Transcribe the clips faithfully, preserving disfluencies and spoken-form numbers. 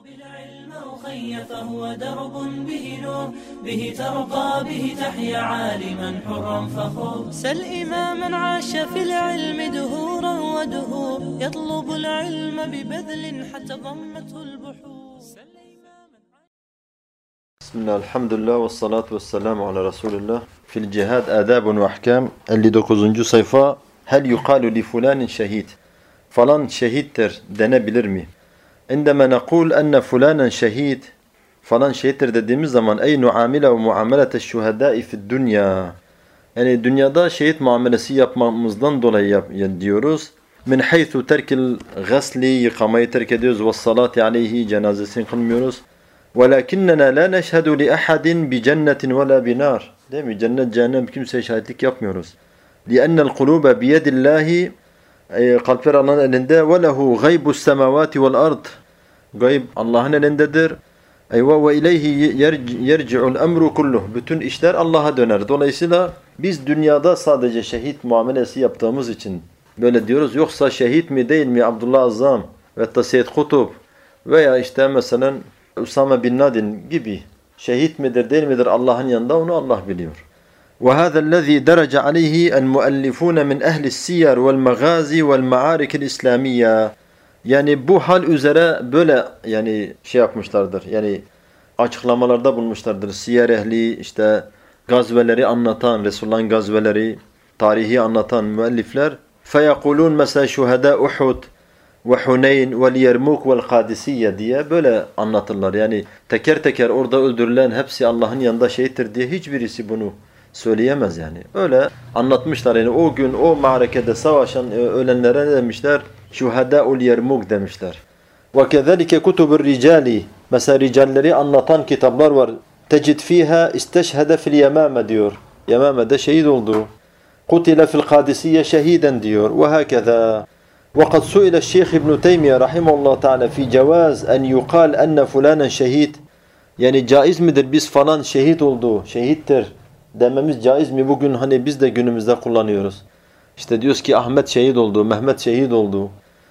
بالعلم أخي فهو درب به نور به ترقى به تحيا عالما حرا فخور سل إماما عاش في العلم دهورا ودهور يطلب العلم ببذل حتى ضمته البحور. بسم الله الحمد لله والصلاة والسلام على رسول الله. في الجهاد آداب وأحكام elli dokuzuncu sayfa. Hel yuqalu li fulanin şehid. Falan şehittir denebilir mi? İndeme nekul enne fulanen şehid. Falan şehittir dediğimiz zaman ey nuamile ve muamelete şuhedai fid dünya. Yani dünyada şehit muamelesi yapmamızdan dolayı yap, diyoruz. Min haythu terkil gasli, yıkamayı terk ediyoruz ve salati aleyhi, cenazesini kılmıyoruz. وَلَكِنَّنَا لَا نَشْهَدُ لِأَحَدٍ بِجَنَّةٍ وَلَا بِنَارٍ. Değil mi? Cennet, cehennem kimseye şahitlik yapmıyoruz. لِأَنَّ الْقُلُوبَ بِيَدِ اللّٰهِ Kalpler Allah'ın elinde. وَلَهُ غَيْبُ السَّمَوَاتِ وَالْأَرْضِ Gayb Allah'ın elindedir. Eyvah ve ileyhi yerci'ul emru kulluh. Bütün işler Allah'a döner. Dolayısıyla biz dünyada sadece şehit muamelesi yaptığımız için böyle diyoruz. Yoksa şehit mi değil mi Abdullah Azzam ve da Seyyid Kutub veya işte mesela Usame bin Laden gibi şehit midir değil midir Allah'ın yanında onu Allah biliyor. وَهَذَا الَّذ۪ي دَرَجَ عَلَيْهِ الْمُؤَلِّفُونَ مِنْ اَهْلِ السِّيَرِ وَالْمَغَازِ وَالْمَعَارِكِ الْاِسْلَامِيَّةِ Yani bu hal üzere böyle yani şey yapmışlardır. Yani açıklamalarda bulmuşlardır. Siyer ehli işte gazveleri anlatan, Resulullah'ın gazveleri, tarihi anlatan müellifler. فَيَقُولُونَ mesela şuhada Uhud ve Huneyn ve Yermuk ve Kadisiye diye böyle anlatırlar. Yani teker teker orada öldürülen hepsi Allah'ın yanında şehittir diye hiçbirisi bunu söyleyemez yani. Öyle anlatmışlar yani o gün o ma'arekede savaşan ölenlere ne demişler? Şuhadâ'ul Yermuk demişler. Ve kezalike kutubur ricali. Mesela ricalleri anlatan kitaplar var. Tecid fiha isteşhede fil yemame diyor. Yemame'de şehit oldu. Kutile fil Kadisiye şehiden diyor. Ve hakeza. وقد سئل الشيخ ابن تيمية رحمه الله تعالى في جواز أن يقال أن فلانا şehit. Yani caiz midir biz falan şehit oldu, şehittir dememiz caiz mi? Bugün hani biz de günümüzde kullanıyoruz. İşte diyoruz ki Ahmet şehit oldu, Mehmet şehit oldu.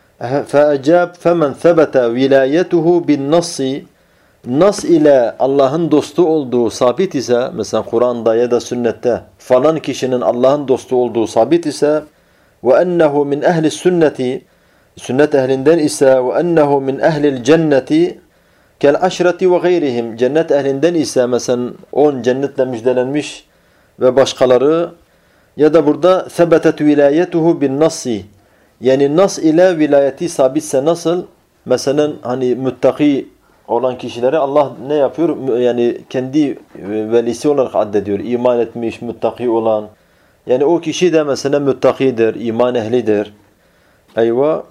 فَاَجَابْ فَمَنْ ثَبَتَ وِلَايَتُهُ بِالنَّصِّ Nas ile Allah'ın dostu olduğu sabit ise, mesela Kur'an'da ya da sünnette falan kişinin Allah'ın dostu olduğu sabit ise وَاَنَّهُ مِنْ اَهْلِ السُنَّةِ Sünnet ehlinden ise وَاَنَّهُ مِنْ اَهْلِ الْجَنَّةِ كَالْعَشْرَةِ وَغَيْرِهِمْ Cennet ehlinden ise mesela on cennetle müjdelenmiş ve başkaları ya da burada ثَبَتَتْ وِلَايَتُهُ بِالنَّصِّ Yani nas ile vilayeti sabitse nasıl? Mesela hani müttaki olan kişileri Allah ne yapıyor? Yani kendi velisi olarak addediyor. İman etmiş, müttaki olan. Yani o kişi de mesela müttakidir, iman ehlidir. Eyvah.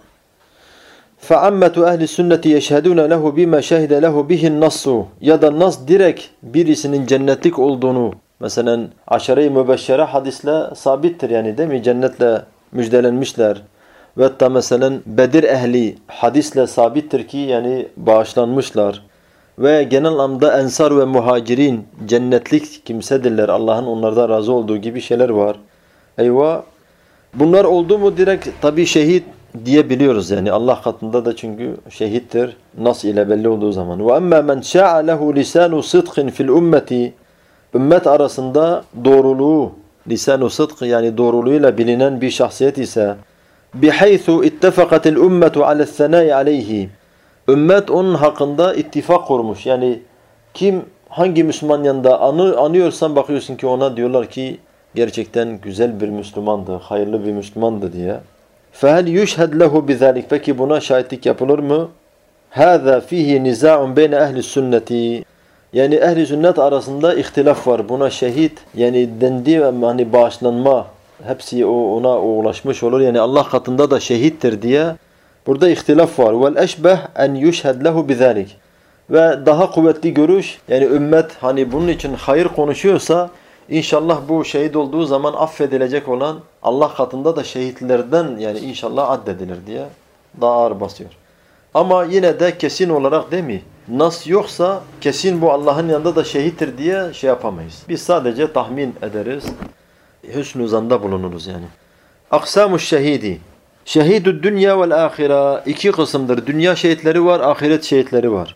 فَعَمَّةُ اَهْلِ السُنَّةِ يَشْهَدُونَ لَهُ بِمَا شَهِدَ لَهُ بِهِ النَّصُّ Ya da nas direkt birisinin cennetlik olduğunu mesela aşere-i mübeşşere hadisle sabittir yani değil mi? Cennetle müjdelenmişler. Ve hatta mesela Bedir ehli hadisle sabittir ki yani bağışlanmışlar. Ve genel anlamda ensar ve muhacirin cennetlik kimsedirler. Allah'ın onlardan razı olduğu gibi şeyler var. Eyvah. Bunlar oldu mu direkt tabi şehit diyebiliyoruz yani. Allah katında da çünkü şehittir. Nas ile belli olduğu zaman. Ve emmâ men şâ'a lehu lisânu sıdkın fil ümmeti Ümmet arasında doğruluğu, lisan-ı sıdk yani doğruluğuyla bilinen bir şahsiyet ise bihaythu ittefakatil ümmetu ale's-senâi aleyhi Ümmet onun hakkında ittifak kurmuş. Yani kim hangi Müslüman yanında anı, anıyorsan bakıyorsun ki ona diyorlar ki gerçekten güzel bir Müslümandı, hayırlı bir Müslümandı diye. فَهَلْ يُشْهَدْ لَهُ بِذَٰلِكَ Peki buna şahitlik yapılır mı? هَذَا فِيهِ نِزَاعٌ بَيْنَ اَهْلِ السُنَّةِ Yani ehli sünnet arasında ihtilaf var. Buna şehit yani dendi hani bağışlanma hepsi ona ulaşmış olur. Yani Allah katında da şehittir diye burada ihtilaf var. وَالْاَشْبَهْ اَنْ يُشْهَدْ لَهُ بِذَٰلِكَ Ve daha kuvvetli görüş yani ümmet hani bunun için hayır konuşuyorsa İnşallah bu şehit olduğu zaman affedilecek olan Allah katında da şehitlerden yani inşallah addedilir diye daha ağır basıyor. Ama yine de kesin olarak değil mi? Nas yoksa kesin bu Allah'ın yanında da şehittir diye şey yapamayız. Biz sadece tahmin ederiz. Hüsnü zanda bulunuruz yani. Aksamuş şehidi. Şehidü dünya vel ahire iki kısımdır. Dünya şehitleri var, ahiret şehitleri var.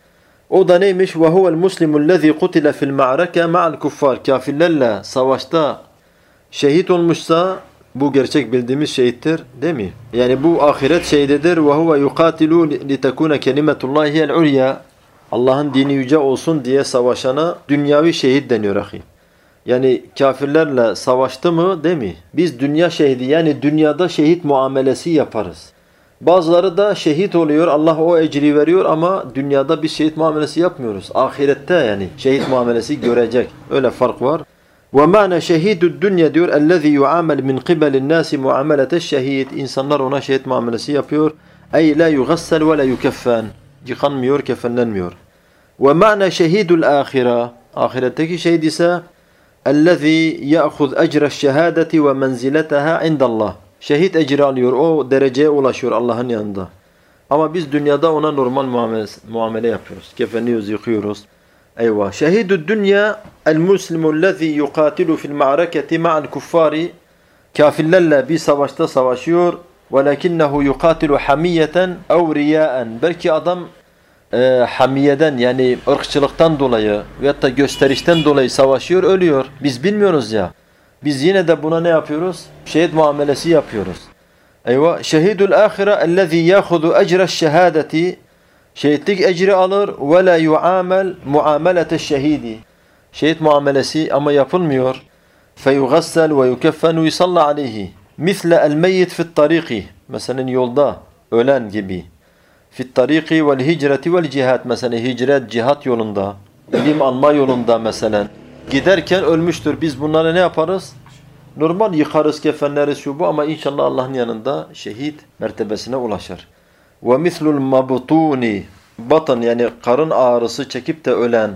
O da neymiş? Ve huvel muslimu'llezî kutile fil ma'reke ma'al kuffar. Kafirlerle savaşta şehit olmuşsa bu gerçek bildiğimiz şehittir, değil mi? Yani bu ahiret şehididir. Ve huve yuqatilu litekune kelimetullahi hiyel ulya. Allah'ın dini yüce olsun diye savaşana dünyavi şehit deniyor ahi. Yani kafirlerle savaştı mı, değil mi? Biz dünya şehidi, yani dünyada şehit muamelesi yaparız. Bazıları da şehit oluyor, Allah o ecri veriyor ama dünyada biz şehit muamelesi yapmıyoruz. Ahirette yani şehit muamelesi görecek. Öyle fark var. وَمَعْنَ شَهِيدُ الدُّنْيَا diyor اَلَّذ۪ي يُعَامَلْ مِنْ قِبَلِ النَّاسِ مُعَامَلَةَ الشَّهِيدِ. İnsanlar ona şehit muamelesi yapıyor. اَيْ لَا يُغَسَّلْ وَلَا يُكَفَّنْ. Yıkanmıyor, kefenlenmiyor. وَمَعْنَ شَهِيدُ الْآخِرَةِ. Ahiretteki şehit ise اَلَّذ۪ي يَأْخُذْ أَجْرَ الشَّهَادَةِ وَمَنْزِلَتَهَا عِنْدَ اللّٰهِ. Şehit ecri alıyor, o dereceye ulaşıyor Allah'ın yanında. Ama biz dünyada ona normal muamele, muamele yapıyoruz. Kefenliyoruz, yıkıyoruz. Eyvah. Şehidü dünya el-muslimu'llezî yuqatilu fil ma'raketi ma'al kuffari. Kafirlerle bir savaşta savaşıyor. وَلَكِنَّهُ يُقَاتِلُ حَمِيَّةً اَوْ رِيَاءً. Belki adam e, hamiyeden, yani ırkçılıktan dolayı veyahut da gösterişten dolayı savaşıyor, ölüyor. Biz bilmiyoruz ya. Biz yine de buna ne yapıyoruz? Şehit muamelesi yapıyoruz. Eyvah. Şehidül ahire ellezî yâhudu ecre's şehâdeti. Şehitlik ecri alır ve la yuamel muamelete's şehidi. Şehit muamelesi ama yapılmıyor. Feyugassel ve yukeffenu yusalla aleyhi. Misle el meyyit fi't tariki. Mesela yolda ölen gibi. Fi't tariki vel hicreti vel cihat. Mesela hicret, cihat yolunda, ilim alma yolunda mesela. Giderken ölmüştür. Biz bunlara ne yaparız? Normal yıkarız, kefenleriz şu bu ama inşallah Allah'ın yanında şehit mertebesine ulaşır. Ve mislul mabtuni. Batın yani karın ağrısı çekip de ölen.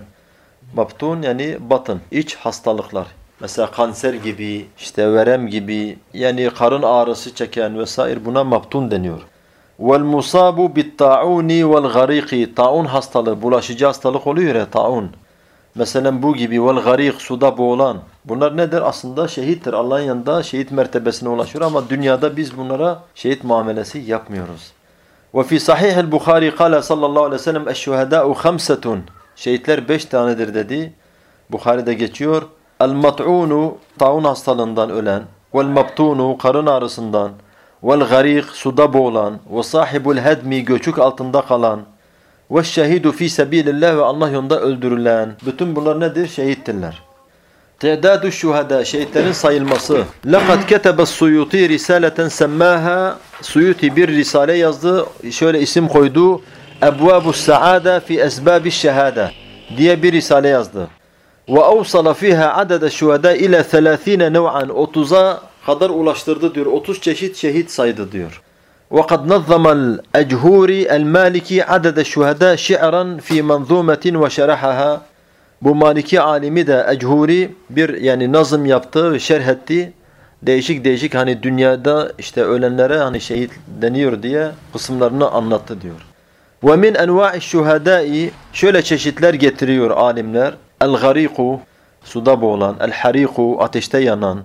Mabtun yani batın, iç hastalıklar. Mesela kanser gibi, işte verem gibi, yani karın ağrısı çeken vesaire buna mabtun deniyor. Vel musabu bit ta'uni vel gariqi. Taun hastalığı, bulaşıcı hastalık oluyor ya, taun. Mesela bu gibi vel garik, suda boğulan. Bunlar nedir? Aslında şehittir. Allah'ın yanında şehit mertebesine ulaşıyor ama dünyada biz bunlara şehit muamelesi yapmıyoruz. Ve fi sahih Bukhari kâle sallallahu aleyhi ve sellem eşşuhedâ'u khamsetun. Şehitler beş tanedir dedi. Bukhari'de geçiyor. El-mat'unu, taun hastalığından ölen. Vel-mabtunu, karın ağrısından. Vel-garik, suda boğulan. Ve sahibul hedmi, göçük altında kalan. Ve şehidu fi sebilillah, ve Allah yolunda öldürülen. Bütün bunlar nedir? Şehittirler. Te'dâdu şuhada, şehitlerin sayılması. Laqad ketebe Suyuti risaleten semmâha. Suyuti bir risale yazdı. Şöyle isim koydu. Ebvâbus saada fi esbâbiş şehâde diye bir risale yazdı. Ve avsala fiha adede şuhada ila selâthîne nev'an. otuza kadar ulaştırdı diyor. otuz çeşit şehit saydı diyor. وقد نظم الأجهوري المالكي عدد الشهداء شعرا في منظومة وشرحها. Bu Maliki alimi de Echuri bir yani nazım yaptı ve şerh etti. Değişik değişik hani dünyada işte ölenlere hani şehit deniyor diye kısımlarını anlattı diyor. Ve min enva'iş şuhadai, şöyle çeşitler getiriyor alimler. El-gariku, suda boğulan. El-hariku, ateşte yanan.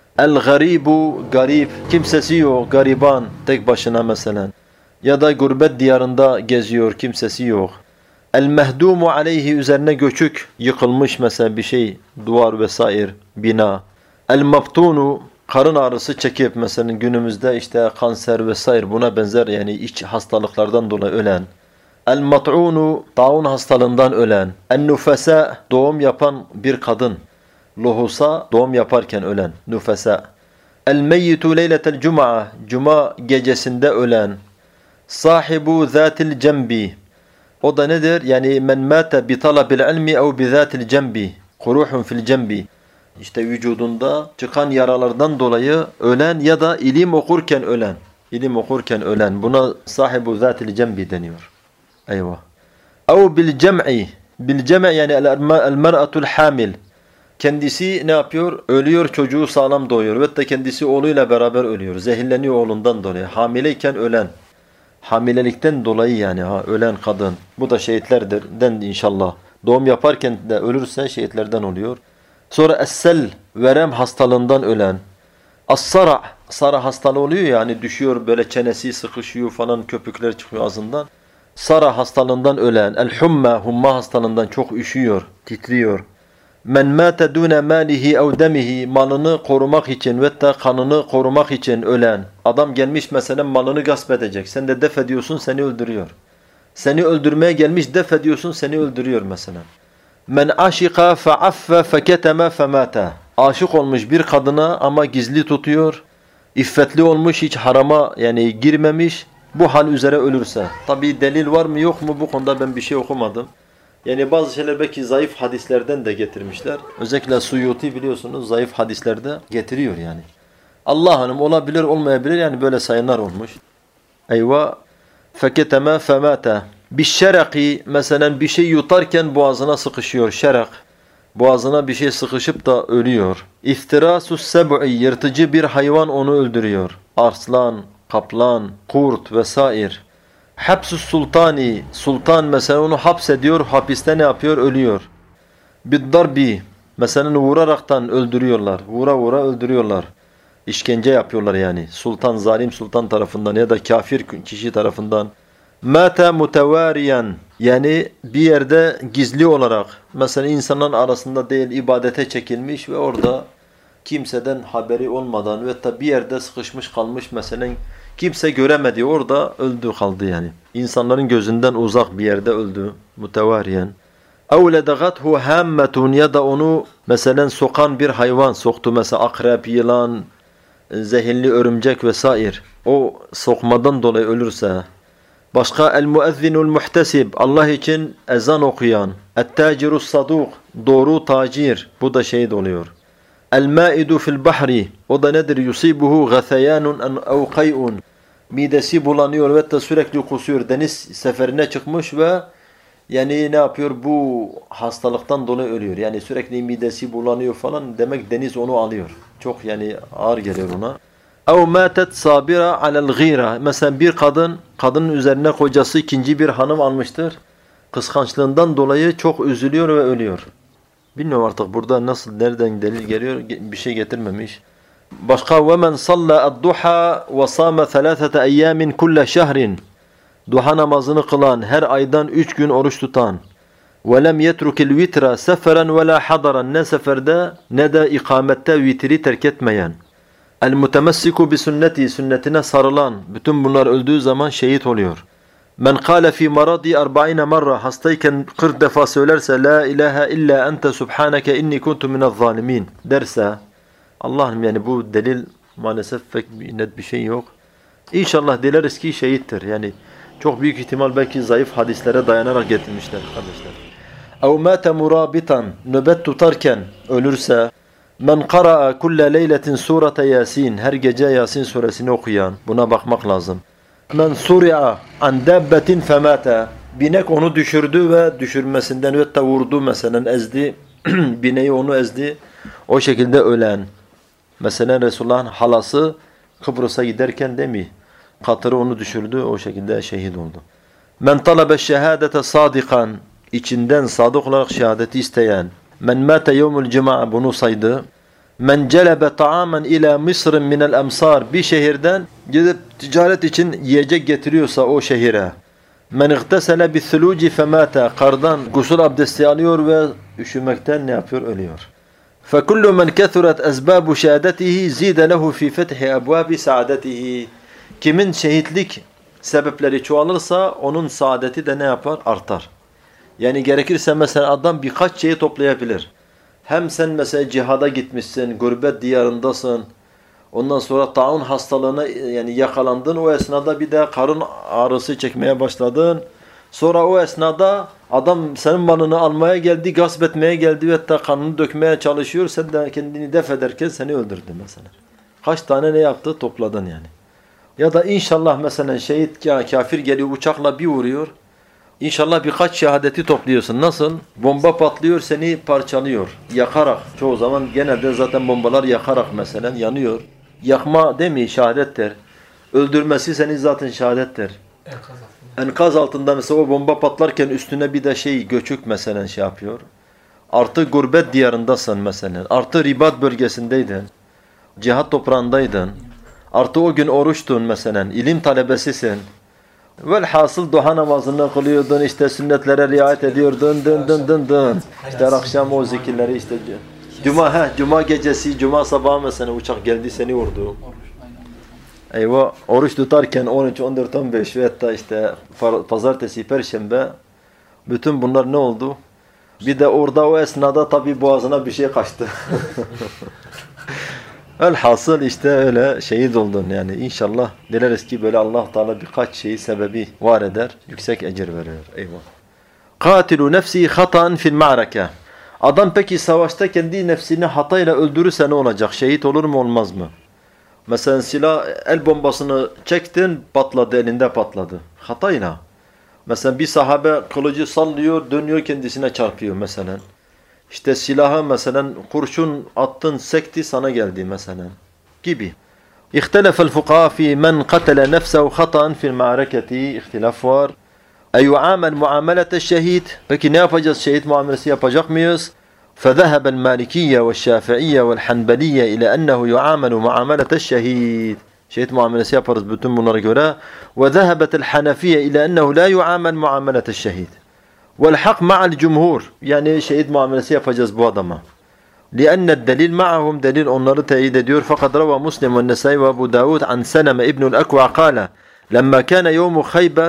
El-garibu, garip, kimsesi yok, gariban, tek başına mesela. Ya da gurbet diyarında geziyor, kimsesi yok. El-mehdumu aleyhi, üzerine göçük, yıkılmış mesela bir şey, duvar vesaire, bina. El-mabtunu, karın ağrısı çekip mesela günümüzde işte kanser vesaire buna benzer yani iç hastalıklardan dolayı ölen. El-mat'unu, taun hastalığından ölen. El-nufasa, doğum yapan bir kadın. Lohusa, doğum yaparken ölen. Nufasa. El-meyyitu leyletel cuma, cuma gecesinde ölen. Sahibu zatil cembi. O da nedir? Yani men mâte bi talabil ilmi ev bi zatil cembi. Kuruhun fil cembi. İşte vücudunda çıkan yaralardan dolayı ölen ya da ilim okurken ölen. İlim okurken ölen. Buna sahibu zatil cembi deniyor. Eyvah. Ev bil cem'i. Bil cem'i yani el-mer'atul hamil. Kendisi ne yapıyor? Ölüyor, çocuğu sağlam doğuyor. Ve de kendisi oğluyla beraber ölüyor. Zehirleniyor oğlundan dolayı. Hamileyken ölen. Hamilelikten dolayı yani ha ölen kadın. Bu da şehitlerdir dendi inşallah. Doğum yaparken de ölürse şehitlerden oluyor. Sonra es-sel, verem hastalığından ölen. As-sara, sara hastalığı oluyor yani düşüyor böyle çenesi sıkışıyor falan köpükler çıkıyor ağzından. Sara hastalığından ölen, el-humma, humma hastalığından çok üşüyor, titriyor. Men mâte dûne mâlihi ev demihi, malını korumak için ve da kanını korumak için ölen. Adam gelmiş mesela malını gasp edecek. Sen de def ediyorsun, seni öldürüyor. Seni öldürmeye gelmiş, def ediyorsun, seni öldürüyor mesela. Men aşika fe'affe feketeme femâte. Aşık olmuş bir kadına ama gizli tutuyor. İffetli olmuş, hiç harama yani girmemiş. Bu hal üzere ölürse. Tabi delil var mı yok mu bu konuda ben bir şey okumadım. Yani bazı şeyler belki zayıf hadislerden de getirmişler. Özellikle Suyuti biliyorsunuz zayıf hadislerde getiriyor yani. Allah hanım olabilir olmayabilir yani böyle sayınlar olmuş. Eyvah. Feketeme femate. Bir şeraki mesela bir şey yutarken boğazına sıkışıyor şerak. Boğazına bir şey sıkışıp da ölüyor. İftirasus seb'i, yırtıcı bir hayvan onu öldürüyor. Arslan, kaplan, kurt vesaire. Hapsus sultani, sultan mesela onu hapsediyor, hapiste ne yapıyor? Ölüyor. Biddarbi, mesela vuraraktan öldürüyorlar. Vura vura öldürüyorlar. İşkence yapıyorlar yani. Sultan, zalim sultan tarafından ya da kafir kişi tarafından. Mâte mutevâriyen, yani bir yerde gizli olarak, mesela insanların arasında değil, ibadete çekilmiş ve orada kimseden haberi olmadan ve da bir yerde sıkışmış kalmış mesela kimse göremedi, orada öldü kaldı yani. İnsanların gözünden uzak bir yerde öldü, mutevâriyen. اَوْ لَدَغَتْهُ هَامَّةٌ, ya da onu mesela sokan bir hayvan soktu, mesela akrep, yılan, zehirli örümcek vesaire. O sokmadan dolayı ölürse. Başka el-muezzinul muhtesib, Allah için ezan okuyan. Et-tacirus saduk, doğru tacir, bu da şehit oluyor. El-maidu fil bahri, o da nedir? Yusibuhu ghasayanun ev kay'un. Midesi bulanıyor ve de sürekli kusuyor. Deniz seferine çıkmış ve yani ne yapıyor? Bu hastalıktan dolayı ölüyor. Yani sürekli midesi bulanıyor falan, demek deniz onu alıyor. Çok yani ağır geliyor ona. اَوْ مَاتَتْ صَابِرَ عَلَى الْغِيرَةِ, mesela bir kadın, kadının üzerine kocası ikinci bir hanım almıştır. Kıskançlığından dolayı çok üzülüyor ve ölüyor. Bilmiyorum artık burada nasıl, nereden delil geliyor, bir şey getirmemiş. Başka وَمَنْ صَلَّى الضُّحَى وَصَامَ ثَلَاثَةَ اَيَّامٍ كُلَّ شَهْرٍ, duha namazını kılan, her aydan üç gün oruç tutan. وَلَمْ يَتْرُكِ الْوِتْرَ سَفَرًا وَلَا حَضَرًا, ne seferde ne de ikamette vitri terk etmeyen. El-mutemessiku bi sünneti, sünnetine sarılan, bütün bunlar öldüğü zaman şehit oluyor. Men kâle fî maradi arba'ine marra, hastayken kırk defa söylerse la ilahe illa ente subhaneke inni kuntu minezzalimin derse, Allah'ım yani bu delil maalesef pek net bir şey yok. İnşallah dileriz ki şehittir. Yani çok büyük ihtimal belki zayıf hadislere dayanarak getirmişler kardeşler. اَوْ مَاتَ مُرَابِطًا, nöbet tutarken ölürse, men qara'a kulle leyletin surete Yasin, her gece Yasin suresini okuyan, buna bakmak lazım. Men suri'a an dabbetin femate, binek onu düşürdü ve düşürmesinden ve vurdu mesela, ezdi, bineği onu ezdi, o şekilde ölen. Mesela Resulullah'ın halası Kıbrıs'a giderken değil mi? Katırı onu düşürdü, o şekilde şehit oldu. Men talabe şehadete sadikan, içinden sadık olarak şehadeti isteyen. Men mâte yevmul cuma, bunu saydı. Men celebe ta'amen ila Mısır'ın minel emsar, bir şehirden gidip ticaret için yiyecek getiriyorsa o şehire. Men iğtesele bithuluci femâte, kardan gusül abdesti alıyor ve üşümekten ne yapıyor? Ölüyor. فَكُلُّ مَنْ كَثُرَتْ أَسْبَابُ شَهَادَتِهِ زِيدَ لَهُ فِي فَتْحِ أَبْوَابِ سَعَادَتِهِ. Kimin şehitlik sebepleri çoğalırsa onun saadeti de ne yapar? Artar. Yani gerekirse mesela adam birkaç şeyi toplayabilir. Hem sen mesela cihada gitmişsin, gurbet diyarındasın. Ondan sonra taun hastalığına yani yakalandın. O esnada bir de karın ağrısı çekmeye başladın. Sonra o esnada adam senin malını almaya geldi, gasp etmeye geldi ve hatta kanını dökmeye çalışıyor. Sen de kendini def ederken seni öldürdü mesela. Kaç tane ne yaptı? Topladın yani. Ya da inşallah mesela şehit kafir geliyor uçakla bir vuruyor. İnşallah birkaç şehadeti topluyorsun. Nasıl? Bomba patlıyor, seni parçalıyor. Yakarak. Çoğu zaman genelde zaten bombalar yakarak mesela yanıyor. Yakma değil mi? Şehadettir. Öldürmesi seni zaten şehadettir. Enkaz altında. Enkaz altında mesela o bomba patlarken üstüne bir de şey göçük mesela şey yapıyor. Artı gurbet diyarındasın mesela. Artı ribat bölgesindeydin. Cihat toprağındaydın. Artı o gün oruçtun mesela. İlim talebesisin. Velhasıl duha namazını kılıyordun, işte sünnetlere riayet ediyordun, dın dın dın dın. İşte akşam o zikirleri işte. Cuma, he, cuma gecesi, cuma sabahı mesela uçak geldi seni vurdu. Eyvah, oruç tutarken on üç, on dört, on beş ve hatta işte pazartesi, perşembe bütün bunlar ne oldu? Bir de orada o esnada tabii boğazına bir şey kaçtı. Elhasıl işte öyle şehit oldun yani inşallah dileriz ki böyle Allah Teala birkaç şeyi sebebi var eder, yüksek ecir verir. Eyvah. Katilu nefsi hatan fil ma'raka. Adam peki savaşta kendi nefsini hatayla öldürürse ne olacak? Şehit olur mu olmaz mı? Mesela silah el bombasını çektin patladı, elinde patladı. Hatayla. Mesela bir sahabe kılıcı sallıyor, dönüyor kendisine çarpıyor mesela. İşte silahı mesela kurşun attın, sekti sana geldi mesela gibi. İhtelefel fuqaha fi men qatala nefsehu hata'an fil ma'rakati. İhtilaf var. Eyu'amel muamelete şehit. Peki ne yapacağız? Şehit muamelesi yapacak mıyız? فذهب المالكية والشافعية والحنبلية إلى أنه يعامل معاملة الشهيد. Şehit muamelesi yaparız bütün bunlara göre. وذهبت الحنفية إلى أنه لا يعامل معاملة الشهيد. والحق مع الجمهور. Yani şehit muamelesi yapacağız bu adama. لأن الدليل معهم delil onları teyit ediyor. Fakat روى مسلم والنسائي وأبو داود عن سلمة ابن الأكوع قال لما كان يوم خيبر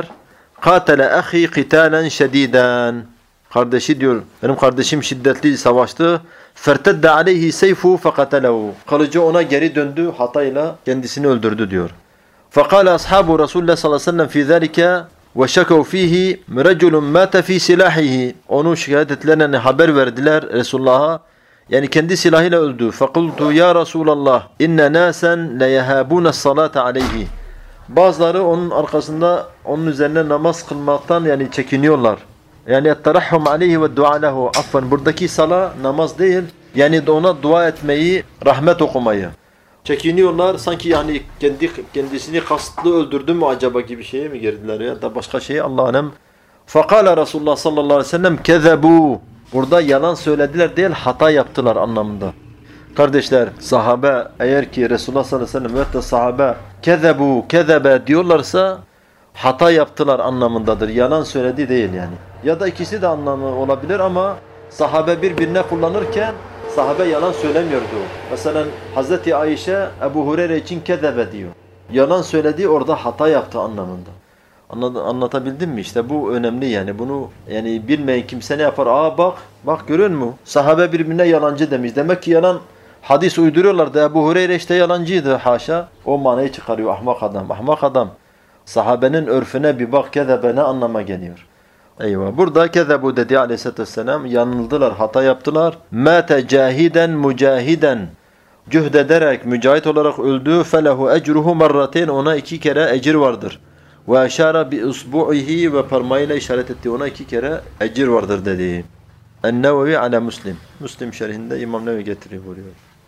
قاتل أخي قتالا شديدا. Kardeşi diyor, benim kardeşim şiddetli savaştı. فَارْتَدَّ عَلَيْهِ سَيْفُهُ فَقَتَلَهُ. Kılıcı ona geri döndü, hatayla kendisini öldürdü diyor. فَقَالَ أَصْحَابُ رَسُولُ اللّٰهِ sallallahu aleyhi ve sellem فِي ذَلِكَ وَشَكَوْا ف۪يهِ رَجُلٌ مَاتَ ف۪ي سِلَاحِهِ. Onu şikayet ettilerine haber verdiler Resulullah'a. Yani kendi silahıyla öldü. فَقُلْتُ يَا رَسُولَ اللّٰهِ اِنَّ نَاسًا لَيَهَابُونَ الصَّلَاةَ عَلَيْهِ. Bazıları onun arkasında onun üzerine namaz kılmaktan yani çekiniyorlar. Yani etterahhum aleyhi ve dua lehu. Affan buradaki sala namaz değil. Yani ona dua etmeyi, rahmet okumayı. Çekiniyorlar sanki yani kendi kendisini kastlı öldürdü mü acaba gibi şeye mi girdiler ya da başka şeye Allah'ım. Fakala Resulullah sallallahu aleyhi ve sellem kezebu. Burada yalan söylediler değil hata yaptılar anlamında. Kardeşler sahabe eğer ki Resulullah sallallahu aleyhi ve sellem ve de sahabe kezebu, kezebe diyorlarsa hata yaptılar anlamındadır. Yalan söyledi değil yani. Ya da ikisi de anlamı olabilir ama sahabe birbirine kullanırken sahabe yalan söylemiyordu. Mesela Hazreti Ayşe Ebu Hureyre için kezebe diyor. Yalan söyledi orada hata yaptı anlamında. Anlatabildim mi? İşte bu önemli yani. Bunu yani bilmeyen kimse ne yapar? Aa bak, bak görüyor musun? Sahabe birbirine yalancı demiş. Demek ki yalan hadis uyduruyorlardı. Ebu Hureyre işte yalancıydı haşa. O manayı çıkarıyor ahmak adam. Ahmak adam. Sahabenin örfüne bir bak kezebe ne anlama geliyor. Eyvah. Burada kezebu dedi aleyhissalatü vesselam. Yanıldılar, hata yaptılar. Mâte cahiden mücahiden. Cühd ederek, mücahit olarak öldü. Felehu ecruhu marrateyn. Ona iki kere ecir vardır. Ve eşâre bi usbu'ihi ve parmağıyla işaret etti. Ona iki kere ecir vardır dedi. En-Nevevi ala Müslim. Müslim şerhinde İmam Nevevi getiriyor buraya.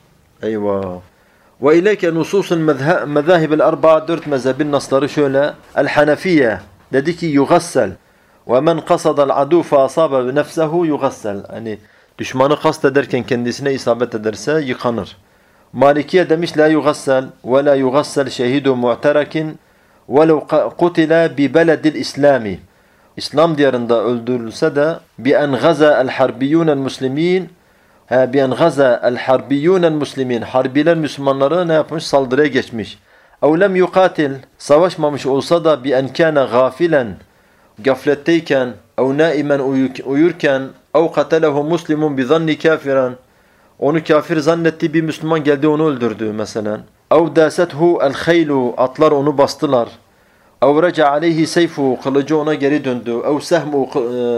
Eyvah. Ve ileyke nususun mezâhibil arba'a. Dört mezhebin nasları şöyle. El-Hanefiye. Dedi ki yugassel. وَمَنْ قَصَدَ الْعَدُوْ فَأَصَابَ بِنَفْسَهُ يُغَسَّلْ. Yani düşmanı kast ederken kendisine isabet ederse yıkanır. Malikiye demiş la yugassel ve la yugassel şehidu mu'terakin وَلَوْ قُتِلَ بِبَلَدِ الْإِسْلَامِ. İslam diyarında öldürülse de بِأَنْ غَزَى الْحَرْبِيُّونَ الْمُسْلِمِينَ بِأَنْ غَزَى الْحَرْبِيُّونَ الْمُسْلِمِينَ. Harbiler Müslümanları ne yapmış? Saldırıya geçmiş. اَوْ لَمْ يُقَاتِلْ. Savaşmamış olsa da بِأَنْ كَانَ غَافِلًا. Gafletteyken, ev naimen uyurken, ev katalehu muslimun bi zanni kafiran. Onu kafir zannetti, bir Müslüman geldi onu öldürdü mesela. Ev dasethu el khaylu. Atlar onu bastılar. Ev reca aleyhi seyfu. Kılıcı ona geri döndü. Ev sehmu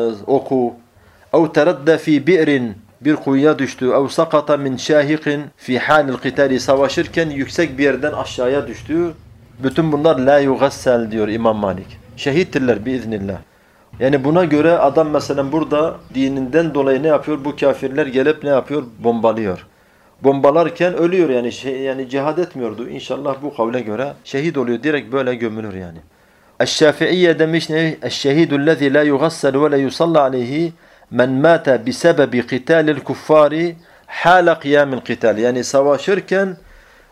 oku. Ev teradde fi bi'rin. Bir kuyuya düştü. Ev sakata min şahiqin fi halil qitali. Savaşırken yüksek bir yerden aşağıya düştü. Bütün bunlar la yugassel diyor İmam Malik. Şehittirler biiznillah. Yani buna göre adam mesela burada dininden dolayı ne yapıyor? Bu kafirler gelip ne yapıyor? Bombalıyor. Bombalarken ölüyor yani şey, yani cihad etmiyordu. İnşallah bu kavle göre şehit oluyor. Direkt böyle gömülür yani. Eş-Şafi'iyye demiş ne? Eş-şehidüllezî la yugassel ve la yusalla aleyhi men mâte bisebebi qitâlil kuffâri hâle qiyâmil qital. Yani savaşırken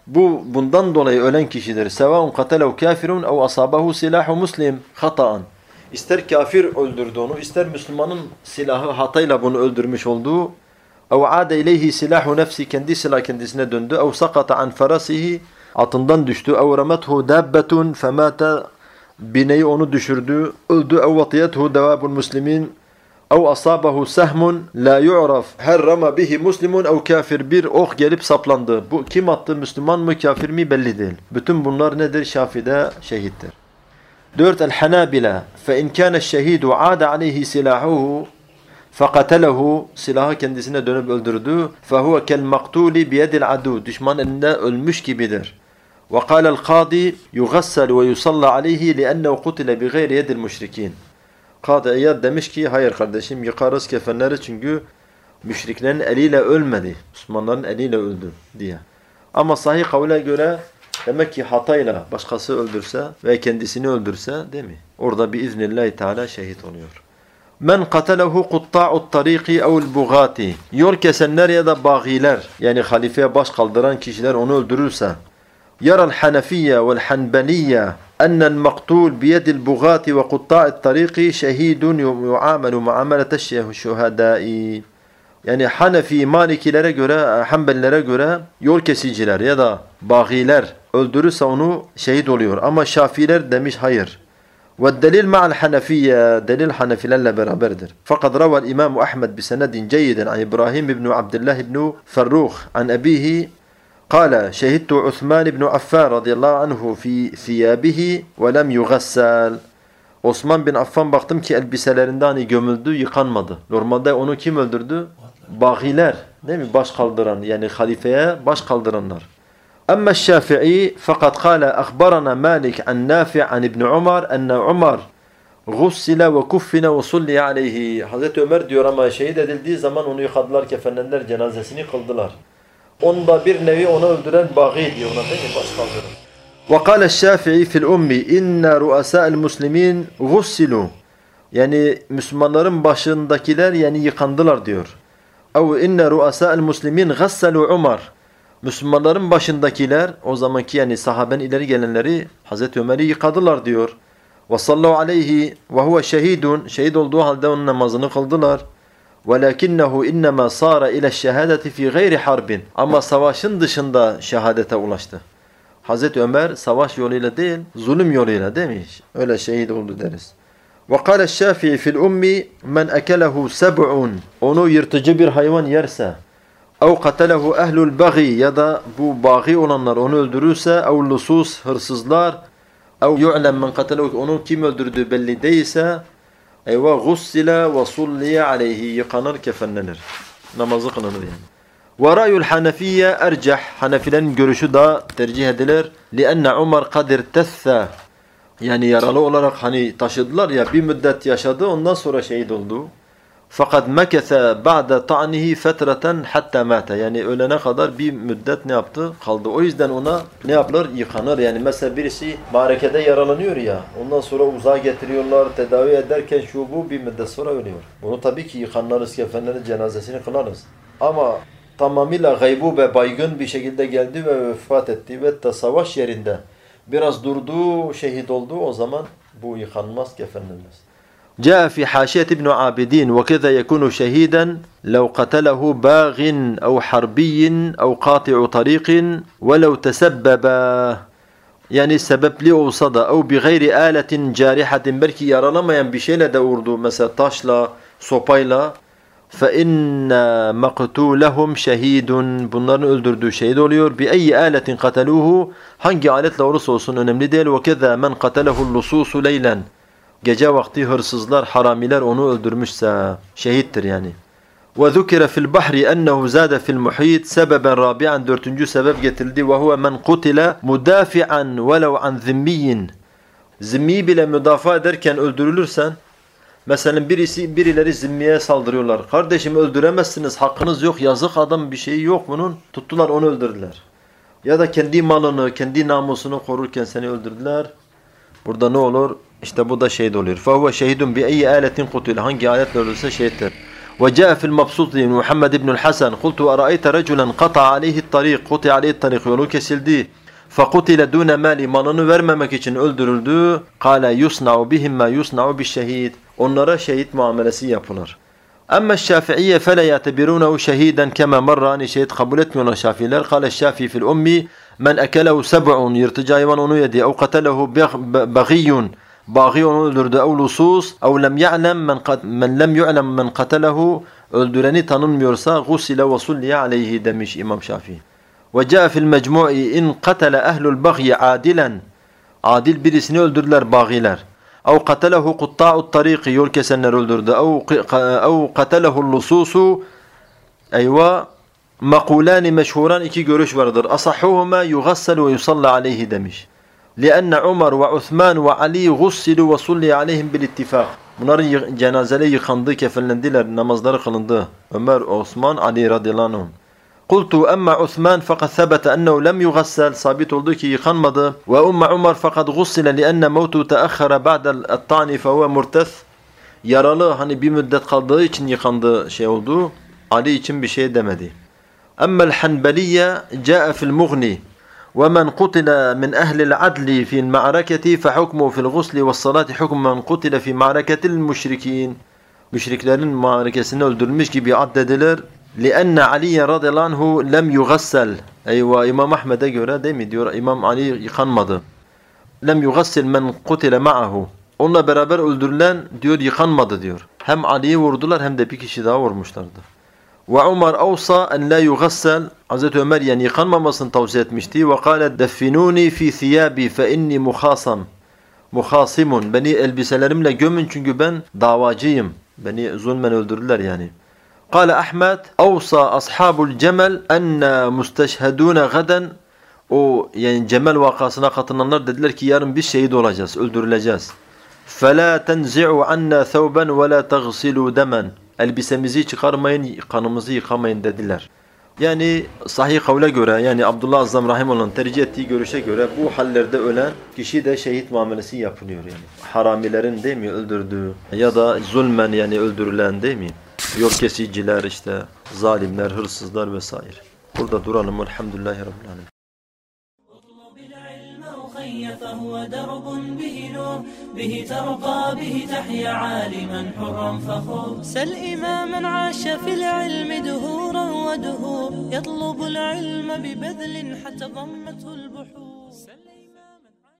Bu bundan dolayı ölen kişidir. Sevaun katalehu kafirun ev asabahu silahu muslim hataan. İster kafir öldürdü onu, ister Müslümanın silahı hatayla bunu öldürmüş olduğu. Ev ade ileyhi silahu nefsi, kendi silah kendisine döndü. Ev sakata an farasihi, atından düştü. Ev ramethu dabbetun femata, bineği onu düşürdü, öldü. Ev vatiyethu devabul muslimin. Ev asabahu sehmun la yu'raf her rama bihi muslimun ev kafir, bir ok gelip saplandı. Bu kim attı, Müslüman mı kafir mi belli değil. Bütün bunlar nedir? Şafi'de şehittir. dört. El-Hanabila fe in kana şehidu aada aleyhi silahuhu faqatalehu, silahı kendisine dönüp öldürdü. Fehuve kel maktuli biyedil adu, düşman elinde ölmüş gibidir. Ve kâlel kâdi yugassal ve yusalla aleyhi liennehu kutile bi gayri yedil müşrikin. Kadı İyad demiş ki hayır kardeşim, yıkarız kefenleri çünkü müşriklerin eliyle ölmedi, Müslümanların eliyle öldü diye. Ama sahih kavle göre demek ki hatayla başkası öldürse ve kendisini öldürse, değil mi? Orada biiznillahü teala şehit oluyor. Men katalehu kutta'ut tariki ev'l bugati, yol kesenler ya da bağiler, yani halifeye baş kaldıran kişiler onu öldürürse. Yaral hanefiyye vel hanbeliyye ennel maktul biyedil bugati ve kutta'it tariki şehidun yu'amelu muameleteş şuhadai. Yani Hanefi, Malikilere göre, Hanbelilere göre yol kesiciler ya da bağiler öldürürse onu şehit oluyor. Ama Şafiiler demiş hayır. Ve delil ma'al Hanefiyye, delil Hanefilerle beraberdir. Fakat raval İmam Ahmed bi senedin ceyyidin an İbrahim ibn Abdullah ibn Ferruh an abihi قال شهدت عثمان بن عفان رضي الله عنه في ثيابه ولم يغسل. Osman bin Affan baktım ki elbiselerinden hani gömüldü, yıkanmadı. Normalde onu kim öldürdü? Bağiler, değil mi? Baş kaldıran, yani halifeye baş kaldıranlar. Amma Şafii fakat kâle akhbarana Malik an Nafi' an İbn Umar enne Umar gussile ve kuffine ve sulli aleyhi. Hazreti Ömer diyor ama şehit edildiği zaman onu yıkadılar, kefenlendiler, cenazesini kıldılar. Onda bir nevi onu öldüren bağı diyor ona, değil mi? Baş kaldıran. وقال الشافعي في الأم إن رؤساء المسلمين غسلوا, yani Müslümanların başındakiler yani yıkandılar diyor. أو إن رؤساء المسلمين غسلوا عمر, Müslümanların başındakiler o zamanki yani sahaben ileri gelenleri Hazreti Ömer'i yıkadılar diyor. وصلوا عليه وهو şehidun, şehit olduğu halde onun namazını kıldılar. وَلَكِنَّهُ اِنَّمَا صَارَ اِلَى الشَّهَادَةِ فِي غَيْرِ حَرْبٍ, ama savaşın dışında şehadete ulaştı. Hazreti Ömer savaş yoluyla değil, zulüm yoluyla, değil mi? Öyle şehit oldu deriz. وَقَالَ الشَّافِعِ فِي الْأُمِّ مَنْ أَكَلَهُ سَبْعٌ, onu yırtıcı bir hayvan yerse, اَوْ قَتَلَهُ اَهْلُ الْبَغِي, ya da bu bağı olanlar onu öldürürse, اَوْ lusus, hırsızlar, اَوْ يُعْلَمْ مَنْ قَتَلَهُ, onu kim öldürdüğü belli değilse, eyvah gussile ve sulliye aleyhi, yıkanır, kefenlenir. Namazı kılınır yani. Ve ra'yul hanefiyye erceh, Hanefilerin görüşü daha tercih edilir. Lienne Umar kadir tethâ, yani yaralı olarak hani taşıdılar ya, bir müddet yaşadı, ondan sonra şehit oldu. Fakat mekese ba'de ta'nihi fetreten hatta mâte, yani ölene kadar bir müddet ne yaptı? Kaldı. O yüzden ona ne yapılır? Yıkanır. Yani mesela birisi marekede yaralanıyor ya, ondan sonra uzağa getiriyorlar, tedavi ederken şu bu bir müddet sonra ölüyor. Bunu tabii ki yıkanlarız, kefenleri, cenazesini kılarız. Ama tamamıyla gaybube, baygın bir şekilde geldi ve vefat etti ve de savaş yerinde biraz durdu, şehit oldu, o zaman bu yıkanmaz, kefenlenmez. جاء في حاشية ابن عابدين وكذا يكون شهيدا لو قتله باغ أو حربي أو قاطع طريق ولو تسبب, yani sebepli olsa da أو بغير آلة جارحة, belki yaralamayan bir şeyle de vurdu, mesela taşla, sopayla, فإن مقتولهم شهيد, bunların öldürdüğü şehit oluyor. بأي آلة قتلوه, hangi aletle olursa olsun önemli değil. وكذا من قتله اللصوص ليلا, gece vakti hırsızlar, haramiler onu öldürmüşse şehittir yani. وذكر في البحر أنه زاد في المحيط سببا رابعا, dördüncü sebep getirildi. وهو من قتل مدافعا ولو عن ذمي, zimmiyi bile müdafaa ederken öldürülürsen, mesela birisi birileri zimmiye saldırıyorlar. Kardeşim öldüremezsiniz, hakkınız yok, yazık adam, bir şeyi yok bunun. Tuttular onu öldürdüler. Ya da kendi malını, kendi namusunu korurken seni öldürdüler. Burada ne olur? İşte bu da şehit oluyor. فَهُوَ شَهِدٌ بِأَيِّ آلَةٍ قُتُلَ, hangi aletle ölürse şehittir. وجاء في المبسوط محمد بن الحسن قلت أرأيت رجلا قطع عليه الطريق قطع عليه الطريق yolu kesildi فقتل دون مال malını vermemek için öldürüldü قال يصنع بهم ما يصنع بالشهيد onlara şehit muamelesi yapılır. أما الشافعية فلا يعتبرونه شهيدا كما مر hani şehit kabul etmiyorlar Şafiiler. قال الشافعي في الأم من أكله سبع yırtıcı hayvan onu yedi أو قتله بغي باغي onu öldürdü أو لصوص أو لم يعلم من من لم يعلم من قتله öldüreni tanınmıyorsa غسل وصلي عليه demiş İmam Şafii. وجاء في المجموع إن قتل أهل البغي عادلا adil birisini öldürdüler bağiler. أو قتله قطاع الطريق yol kesenler öldürdü. أو أو قتله اللصوص ayva makulani meşhuran iki görüş vardır. Asahuhuma yugassal ve yusalla aleyhi demiş. لأن عمر وعثمان وعلي غسلوا وصلي عليهم بالاتفاق. Bunların cenazeleri yıkandı, kefenlendiler, namazları kılındı. Ömer, Osman, Ali radıyallahu anh. قلت أما عثمان فقد ثبت أنه لم يغسل sabit oldu ki yıkanmadı. Ve أم عمر فقد غسل لأن موته تأخر بعد الطعن فهو مرتث. Yaralı hani bir müddet kaldığı için yıkandı şey oldu. Ali için bir şey demedi. أما الحنبلية جاء في المغني ومن قتل من أهل العدل في المعركة فحكمه في الغسل والصلاة حكم من قتل في معركة المشركين. Müşriklerin muharekesinde öldürülmüş gibi addedilir. لأن علي رضي الله عنه لم يغسل. Eyvah İmam Ahmed'e göre değil mi diyor İmam Ali yıkanmadı. لم يغسل من قتل معه. Onunla beraber öldürülen diyor yıkanmadı diyor. Hem Ali'yi vurdular hem de bir kişi daha vurmuşlardı. Ve Ömer awsa en la yugassal. Hazreti Ömer yani yıkanmamasını tavsiye etmişti. Ve kâle deffinûni fî thiyâbi fe inni muhasam. Muhasimun. Beni elbiselerimle gömün çünkü ben davacıyım. Beni zulmen öldürdüler yani. Kâle Ahmed awsa ashabul cemel enne müsteşhedûne gaden. O yani Cemel vakasına katılanlar dediler ki yarın biz şehit olacağız, öldürüleceğiz. فَلَا تَنْزِعُوا عَنَّا ثَوْبًا وَلَا تَغْسِلُوا دَمًا. Elbisemizi çıkarmayın, kanımızı yıkamayın dediler. Yani sahih kavle göre yani Abdullah Azzam Rahimullah'ın tercih ettiği görüşe göre bu hallerde ölen kişi de şehit muamelesi yapılıyor yani. Haramilerin değil mi öldürdüğü ya da zulmen yani öldürülen değil mi? Yol kesiciler işte, zalimler, hırsızlar vesaire. Burada duralım. Elhamdülillahi Rabbil Alemin. فهو درب به نور به ترقى به تحيا عالما حرا فخور سل إماما عاش في العلم دهورا ودهور يطلب العلم ببذل حتى ضمته البحور